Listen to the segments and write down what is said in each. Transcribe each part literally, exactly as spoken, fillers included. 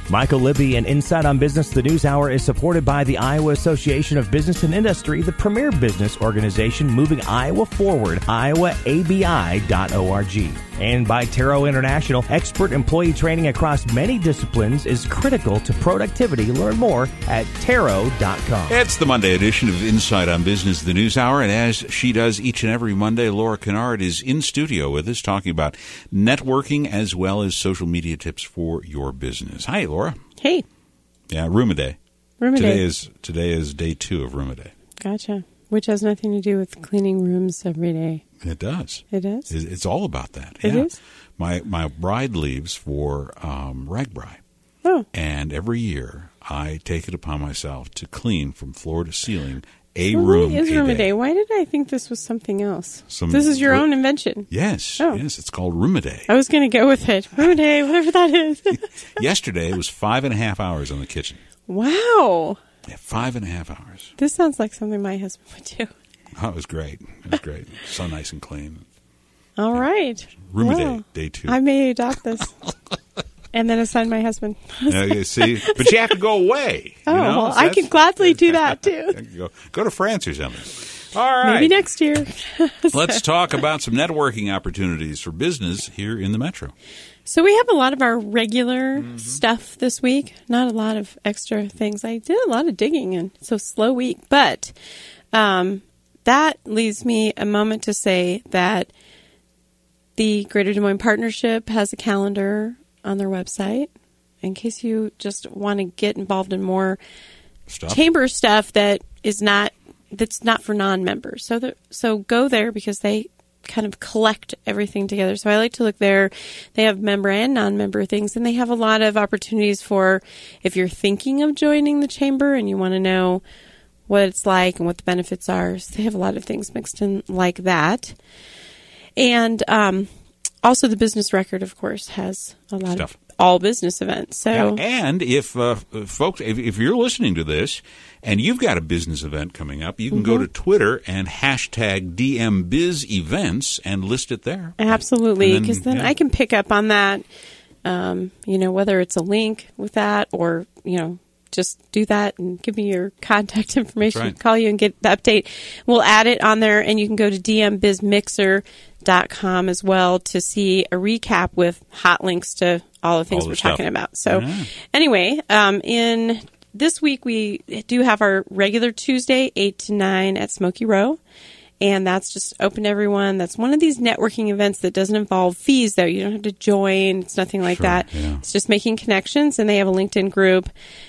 Michael Libby and Insight on Business, the News Hour, is supported by the Iowa Association of Business and Industry, the premier business organization moving Iowa forward, iowa a b i dot org. And by Taro International, expert employee training across many disciplines is critical to productivity. Learn more at taro dot com. It's the Monday edition of Insight on Business, the News Hour, and as she does each and every Monday, Laura Kennard is in studio with us talking about networking as well as social media tips for your business. Hi, Laura. Hey. Yeah, Room a Day. Room a today Day. is today is day two of Room a Day. Gotcha. Which has nothing to do with cleaning rooms every day. It does. It does? It's, it's all about that. It yeah. is? My my bride leaves for um, RAGBRAI. Oh. And every year I take it upon myself to clean from floor to ceiling a well, room it is a room day. a day. Why did I think this was something else? Some, this is your r- own invention. Yes. Oh. Yes. It's called Room a Day. I was going to go with it. Room a day, whatever that is. Yesterday it was five and a half hours on the kitchen. Wow. Yeah, five and a half hours. This sounds like something my husband would do. Oh, it was great. It was great. So nice and clean. All yeah. right. Room wow. a Day, day two. I may adopt this. And then assign my husband. Now, you see, but you have to go away. Oh, you know? well, So I that's- can gladly do that, too. go, go to France or something. All right. Maybe next year. Let's talk about some networking opportunities for business here in the Metro. So we have a lot of our regular Mm-hmm. stuff this week. Not a lot of extra things. I did a lot of digging, and so slow week. But um, that leaves me a moment to say that the Greater Des Moines Partnership has a calendar on their website in case you just want to get involved in more Stuff. chamber stuff that is not that's not for non-members. So the, so go there because they kind of collect everything together. So I like to look there. They have member and non-member things, and they have a lot of opportunities for if you're thinking of joining the chamber and you want to know what it's like and what the benefits are. So they have a lot of things mixed in like that. And um, also the business record, of course, has a lot Stuff. of all business events. So Yeah, and if uh, folks, if, if you're listening to this and you've got a business event coming up, you can Mm-hmm. go to Twitter and hashtag D M Biz Events and list it there. absolutely, And because then, yeah. I can pick up on that, um, you know, whether it's a link with that or, you know, just do that and give me your contact information, That's right. call you and get the update. We'll add it on there, and you can go to d m biz mixer dot com as well to see a recap with hot links to all the things All the we're stuff. talking about. So Yeah. anyway, um, in this week we do have our regular Tuesday, eight to nine at Smoky Row. And that's just open to everyone. That's one of these networking events that doesn't involve fees, though. You don't have to join. It's nothing like Sure, that. yeah. It's just making connections. And they have a LinkedIn group,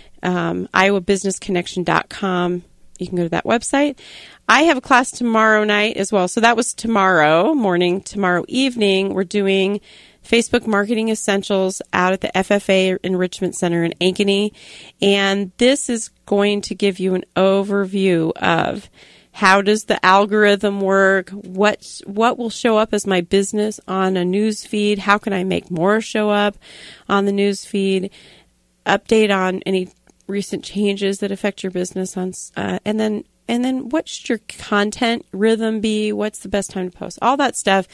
um, iowa business connection dot com. You can go to that website. I have a class tomorrow night as well. So that was tomorrow morning. Tomorrow evening, we're doing Facebook Marketing Essentials out at the F F A Enrichment Center in Ankeny. And this is going to give you an overview of how does the algorithm work? What what will show up as my business on a news feed? How can I make more show up on the news feed? Update on any recent changes that affect your business on, uh, and then and then what should your content rhythm be? What's the best time to post? All that stuff.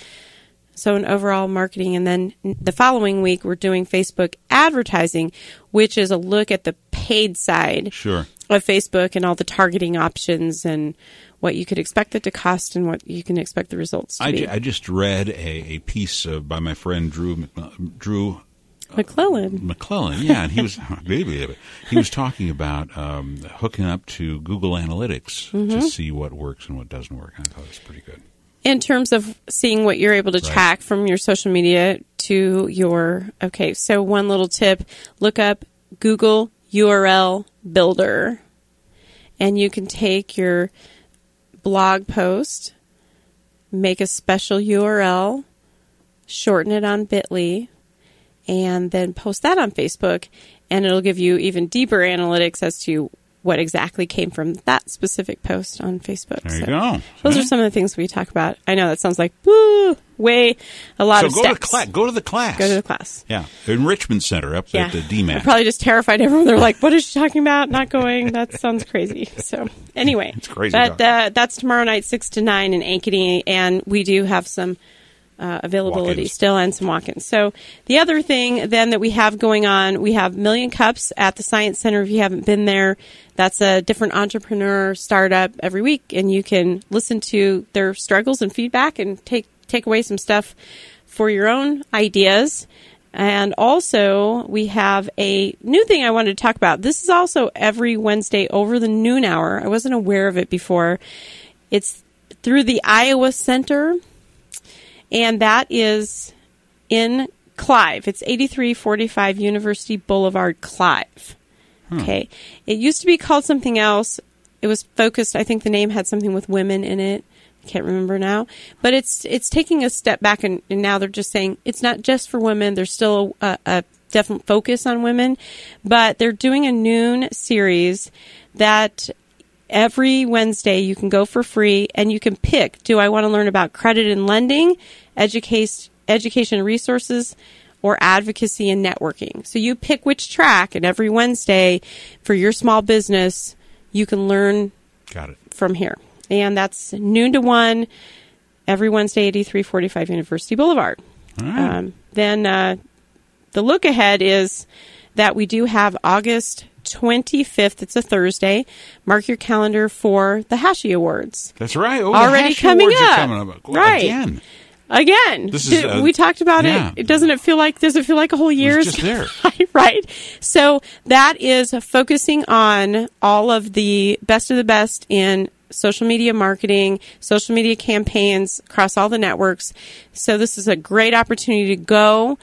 So an overall marketing, and then the following week we're doing Facebook advertising, which is a look at the paid side Sure. of Facebook and all the targeting options and what you could expect it to cost and what you can expect the results to I, be. ju- I just read a, a piece uh, by my friend Drew Mc- Drew McClellan. McClellan, yeah, and he was he was talking about um, hooking up to Google Analytics Mm-hmm. to see what works and what doesn't work. I thought it was pretty good. In terms of seeing what you're able to Right. track from your social media to your, okay, so one little tip, look up Google U R L Builder, and you can take your blog post, make a special U R L, shorten it on bit dot l y, and then post that on Facebook, and it'll give you even deeper analytics as to what exactly came from that specific post on Facebook. There you So go. Those Yeah. are some of the things we talk about. I know that sounds like woo, way a lot So of go steps. to class. Go to the class. Go to the class. Yeah, Enrichment Center up Yeah, at the D M A I C. probably just terrified everyone. They're like, "What is she talking about? Not going? That sounds crazy." So anyway, It's crazy But talk. uh, that's tomorrow night, six to nine in Ankeny, and we do have some uh, availability Walk-ins. still and some walk-ins. So the other thing then that we have going on, we have Million Cups at the Science Center. If you haven't been there, that's a different entrepreneur startup every week, and you can listen to their struggles and feedback and take take away some stuff for your own ideas. And also, we have a new thing I wanted to talk about. This is also every Wednesday over the noon hour. I wasn't aware of it before. It's through the Iowa Center, and that is in Clive. It's eighty-three forty-five University Boulevard, Clive. Hmm. Okay. It used to be called something else. It was focused, I think the name had something with women in it. I can't remember now. But it's it's taking a step back, and, and now they're just saying it's not just for women. There's still a, a definite focus on women. But they're doing a noon series that every Wednesday you can go for free, and you can pick, do I want to learn about credit and lending, educate, education and resources, or advocacy and networking? So you pick which track, and every Wednesday for your small business, you can learn Got it. from here. And that's noon to one every Wednesday, eighty-three forty-five University Boulevard. All right. Um, then uh, the look ahead is that we do have August twenty-fifth. It's a Thursday. Mark your calendar for the Hashi Awards. That's right. Oh, Already the Hashi coming Awards up. Are coming up. Well, Right. Again. Again, This is, Did- uh, we talked about yeah. it. It doesn't it feel like does it feel like a whole year? It was just there. Right. So that is focusing on all of the best of the best in social media marketing, social media campaigns across all the networks. So this is a great opportunity to go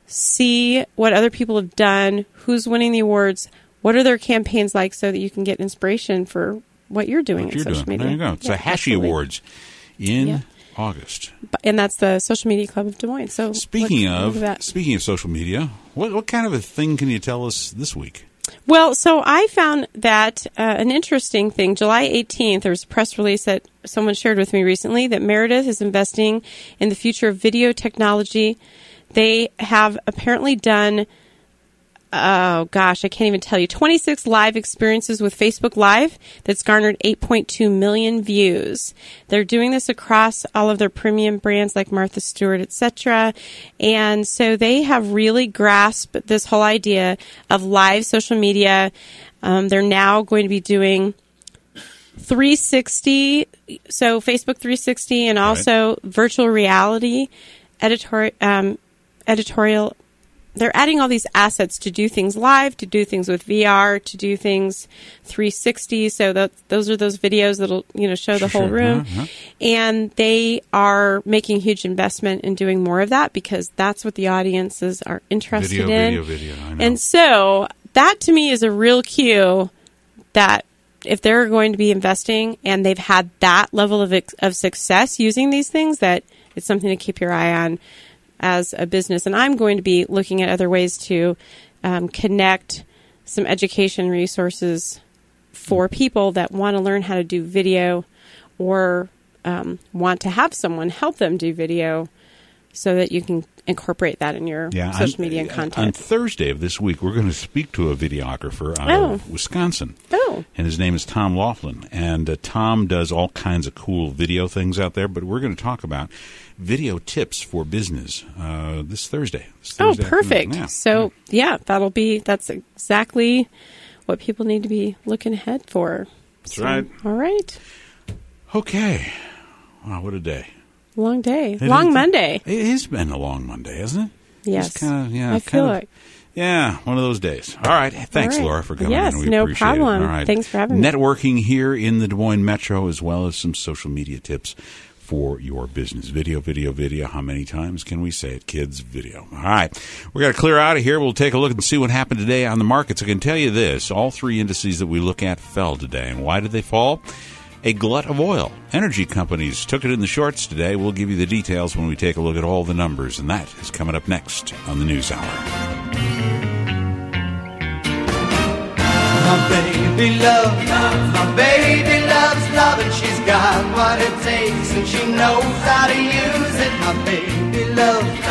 see what other people have done, who's winning the awards, what are their campaigns like, so that you can get inspiration for what you're doing What in you're social doing. media. There you go. It's Yeah, the Hashi absolutely. Awards in Yeah. August. And that's the Social Media Club of Des Moines. So Speaking look- look of at that. speaking of social media, what what kind of a thing can you tell us this week? Well, so I found that uh, an interesting thing. July eighteenth, there was a press release that someone shared with me recently that Meredith is investing in the future of video technology. They have apparently done, oh gosh, I can't even tell you, twenty-six live experiences with Facebook Live that's garnered eight point two million views. They're doing this across all of their premium brands like Martha Stewart, et cetera. And so they have really grasped this whole idea of live social media. Um, they're now going to be doing three sixty, so Facebook three sixty, and also virtual reality, editorial, um, editorial. They're adding all these assets to do things live, to do things with V R, to do things three sixty. So that, those are those videos that'll, you know, show the Sure, whole sure. room. Uh-huh. And they are making a huge investment in doing more of that because that's what the audiences are interested Video, in. video, video. I know. And so that to me is a real cue that if they're going to be investing and they've had that level of ex- of success using these things, that it's something to keep your eye on as a business. And I'm going to be looking at other ways to um, connect some education resources for people that want to learn how to do video or um, want to have someone help them do video, so that you can incorporate that in your yeah, social on, media and On content. Thursday of this week, we're going to speak to a videographer out Oh. of Wisconsin. Oh. And his name is Tom Laughlin. And uh, Tom does all kinds of cool video things out there, but we're going to talk about video tips for business uh, this Thursday. This Oh, Thursday perfect. afternoon. Yeah. So, yeah, that'll be, that's exactly what people need to be looking ahead for. That's So, right. All right. Okay. Wow, what a day. Long day. It Long is- Monday. It has been a long Monday, hasn't it? Yes. Just kinda, yeah, I feel kinda- like. Yeah, one of those days. All right. Thanks, All right. Laura, for coming Yes, in. We no appreciate it. problem. All right. Thanks for having me. Networking here in the Des Moines Metro, as well as some social media tips for your business. Video, video, video. How many times can we say it, kids? Video. All right. We're going to clear out of here. We'll take a look and see what happened today on the markets. I can tell you this. All three indices that we look at fell today. And why did they fall? A glut of oil. Energy companies took it in the shorts today. We'll give you the details when we take a look at all the numbers. And that is coming up next on the News Hour. My baby loves, my baby loves love, and she's got what it takes, and she knows how to use it. My baby loves